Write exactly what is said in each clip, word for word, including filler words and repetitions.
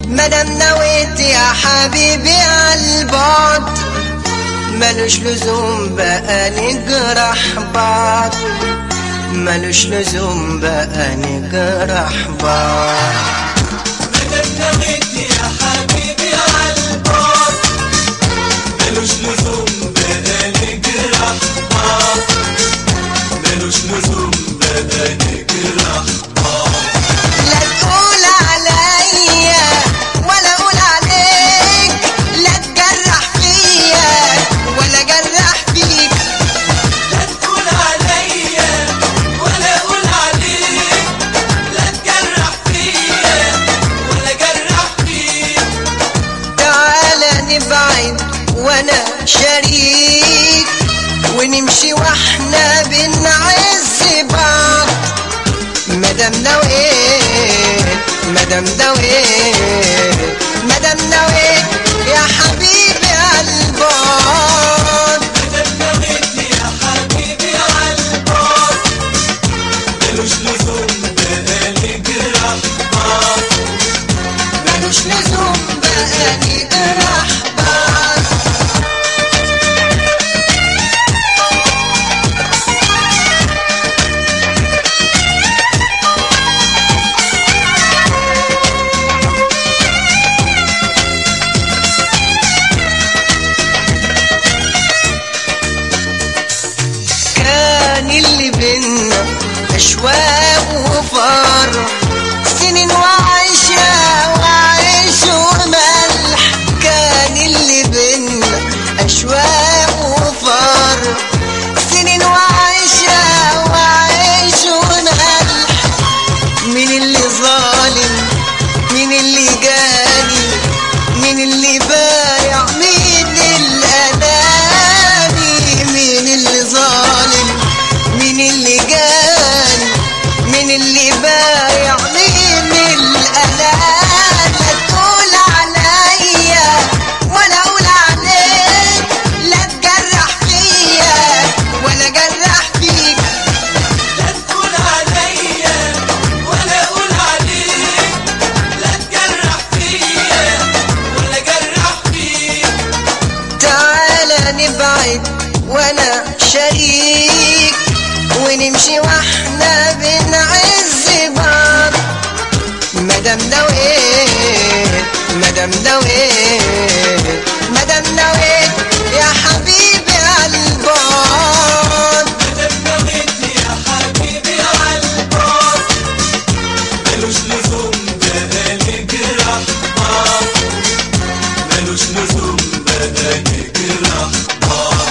مادام نويت يا حبيبي عالبعد ملوش لزوم بقى نجرح بعض، ملوش لزوم بقى نجرح بعض. مادام نويت يا حبيبي عالبعد ملوش لزوم بقى نجرح بعض، ملوش لزوم بقى نجرح بعض. لا تقول عليا ولا اقول عليك، لا تجرح فيا ولا جرح فيك. لا تقول عليا ولا اقول عليك، لا تجرح فيا ولا جرح فيك. تعالى نبعد وانا شريك ونمشي واحنا بنعز بعض، مادام نويت مادام نويت مادام نويت يا حبيبي عالبعد. مادام نويت يا حبيبي عالبعد ملوش لزوم بقى نجرح بعض، ملوش لزوم بقى نجرح بعض. كان اللي بينا أشواق وفرح، سنين وعيشة وعيش وملح. كان اللي بينا أشواق وفرح، سنين وعيشة وعيش وملح. مين اللي ظالم مين اللي جاني مين اللي بايع مين الأناني، مين اللي ظالم مين اللي جاني مين اللي بايع مين الأناني. لا تقول عليا ولا أقول عليك، لا تجرح فيا ولا جرح فيك. لا تقول عليا ولا اقول عليك، لا تجرح فيا ولا جرح فيك. تعالى نبعد وانا شريك ونمشي واحنا بنعز بعض، مادام نويت مادام نويت مادام نويت يا حبيبي عالبعد. مادام نويت يا حبيبي عالبعد ملوش لزوم بقى نجرح بعض، ملوش لزوم بقى نجرح بعض.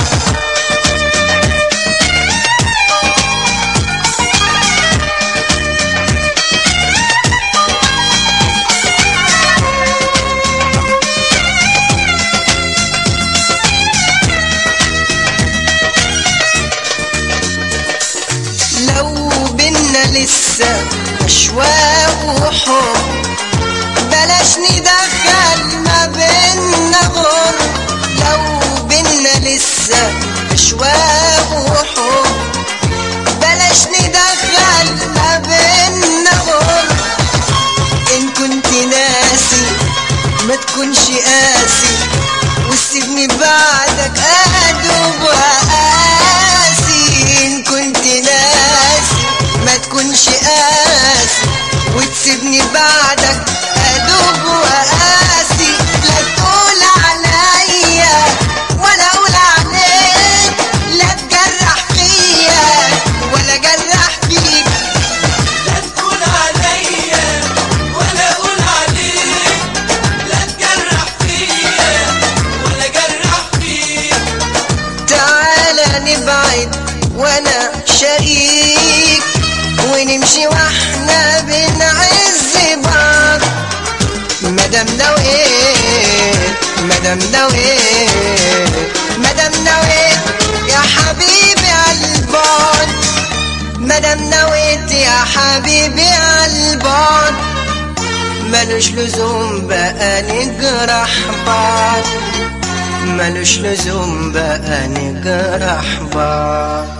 لو بينا لسه أشواق وحب بلاش ندخل ما بينا غر. لو بينا لسه أشواق وحب بلاش ندخل ما بينا غر. إن كنت ناسي ما تكونش قاسي وسيبني بعدك أدوب وقاسي. إن كنت ناسي ما تكونش قاسي وتسيبني بعدك أدوب وقاسي. لا تقول عليا ولا أقول عليك، لا تجرح فيا ولا جرح فيك. لا تقول عليا ولا اقول عليك، لا تجرح فيا ولا جرح فيك. تعالى نبعد وانا شريك ونمشي واحنا بنعز بعض، مادام نويت مادام نويت مادام نويت يا حبيبي عالبعد. مادام نويت يا حبيبي عالبعد ملوش لزوم بقى نجرح بعض، ملوش لزوم بقى نجرح بعض.